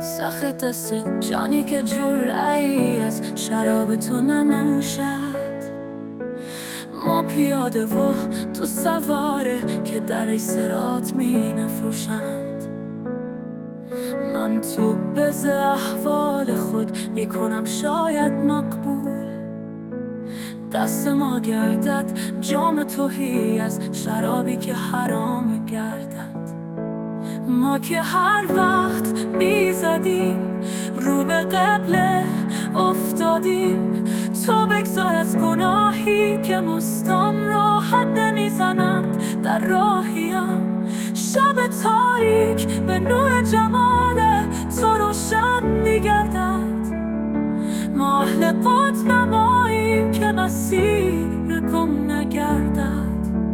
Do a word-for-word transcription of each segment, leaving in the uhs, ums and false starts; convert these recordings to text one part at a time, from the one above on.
سخت است جانی که جرعه‌ای از شراب تو ننوشد. ما پیاده و تو سواره که در صراط می نفروشند. من تو بز احوال خود می کنم شاید مقبول. دست ما گردد جام تهی از شرابی که حرام گردد. ما که هر وقت میزدیم رو به قبله افتادیم. تو بگذار از گناهی که مستان راحت نمیزنند در راهیم. شب تاریک به نور جمال تو روشن میگردد. ما اهل قطب نماییم که مسیر گم نگردد.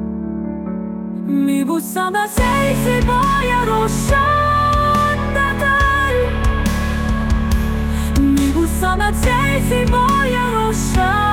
میبوسم از ای زیبای روشن دل، میبوسم از ای زیبای روشن